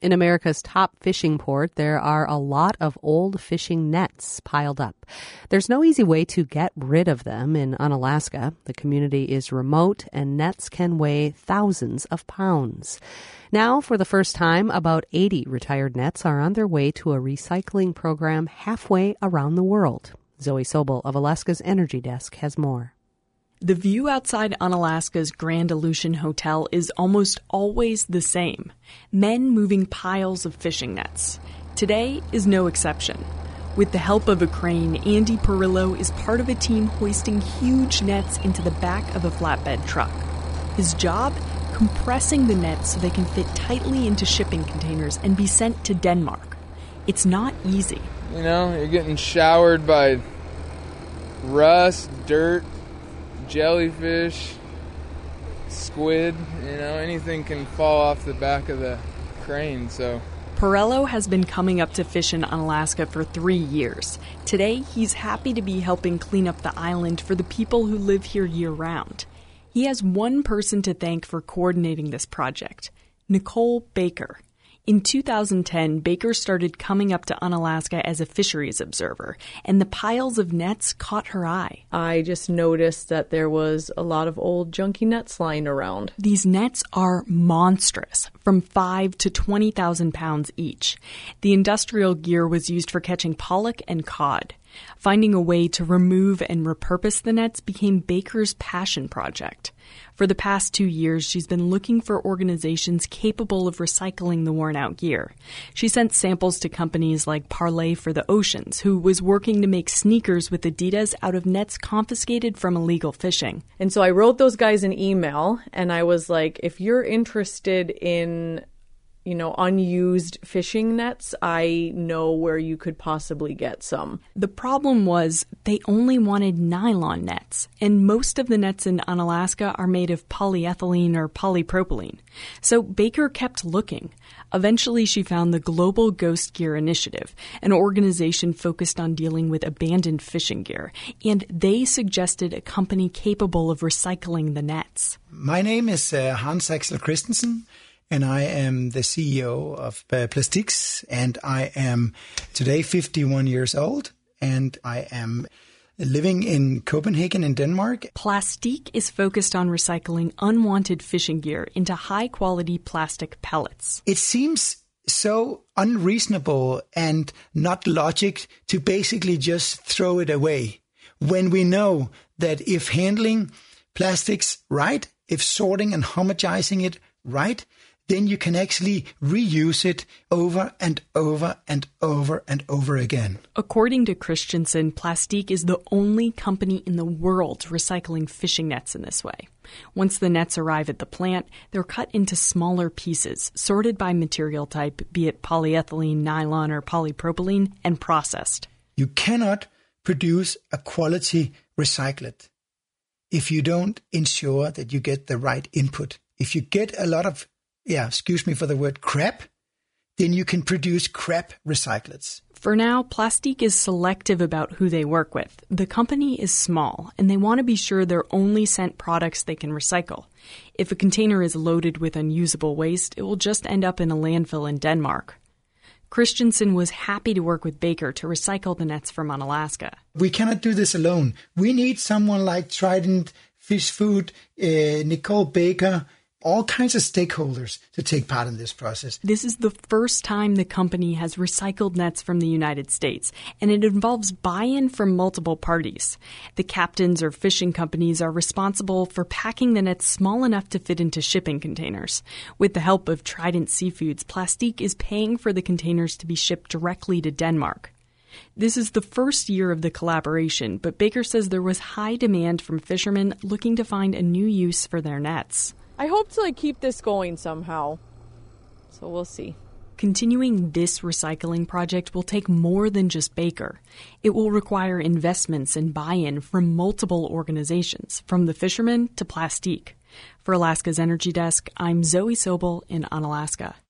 In America's top fishing port, there are a lot of old fishing nets piled up. There's no easy way to get rid of them in Unalaska. The community is remote and nets can weigh thousands of pounds. Now, for the first time, about 80 retired nets are on their way to a recycling program halfway around the world. Zoe Sobel of Alaska's Energy Desk has more. The view outside Unalaska's Grand Aleutian Hotel is almost always the same. Men moving piles of fishing nets. Today is no exception. With the help of a crane, Andy Perillo is part of a team hoisting huge nets into the back of a flatbed truck. His job? Compressing the nets so they can fit tightly into shipping containers and be sent to Denmark. It's not easy. You know, you're getting showered by rust, dirt, jellyfish, squid, anything can fall off the back of the crane, so. Perillo has been coming up to fish in Unalaska for 3 years. Today, he's happy to be helping clean up the island for the people who live here year-round. He has one person to thank for coordinating this project, Nicole Baker. In 2010, Baker started coming up to Unalaska as a fisheries observer, and the piles of nets caught her eye. I just noticed that there was a lot of old junky nets lying around. These nets are monstrous, from 5 to 20,000 pounds each. The industrial gear was used for catching pollock and cod. Finding a way to remove and repurpose the nets became Baker's passion project. For the past 2 years, she's been looking for organizations capable of recycling the worn-out gear. She sent samples to companies like Parlay for the Oceans, who was working to make sneakers with Adidas out of nets confiscated from illegal fishing. And so I wrote those guys an email, and I was like, if you're interested in unused fishing nets, I know where you could possibly get some. The problem was they only wanted nylon nets, and most of the nets in Unalaska are made of polyethylene or polypropylene. So Baker kept looking. Eventually, she found the Global Ghost Gear Initiative, an organization focused on dealing with abandoned fishing gear, and they suggested a company capable of recycling the nets. My name is Hans Axel Christensen, and I am the CEO of Plastix, and I am today 51 years old, and I am living in Copenhagen in Denmark. Plastique is focused on recycling unwanted fishing gear into high-quality plastic pellets. It seems so unreasonable and not logic to basically just throw it away, when we know that if handling plastics right, if sorting and homogenizing it right, then you can actually reuse it over and over and over and over again. According to Christensen, Plastique is the only company in the world recycling fishing nets in this way. Once the nets arrive at the plant, they're cut into smaller pieces, sorted by material type, be it polyethylene, nylon, or polypropylene, and processed. You cannot produce a quality recyclate if you don't ensure that you get the right input. If you get a lot of excuse me for the word crap, then you can produce crap recyclates. For now, Plastique is selective about who they work with. The company is small, and they want to be sure they're only sent products they can recycle. If a container is loaded with unusable waste, it will just end up in a landfill in Denmark. Christensen was happy to work with Baker to recycle the nets from Unalaska. We cannot do this alone. We need someone like Trident Fish Food, Nicole Baker, all kinds of stakeholders to take part in this process. This is the first time the company has recycled nets from the United States, and it involves buy-in from multiple parties. The captains or fishing companies are responsible for packing the nets small enough to fit into shipping containers. With the help of Trident Seafoods, Plastique is paying for the containers to be shipped directly to Denmark. This is the first year of the collaboration, but Baker says there was high demand from fishermen looking to find a new use for their nets. I hope to keep this going somehow, so we'll see. Continuing this recycling project will take more than just Baker. It will require investments and buy-in from multiple organizations, from the fishermen to Plastique. For Alaska's Energy Desk, I'm Zoe Sobel in Unalaska.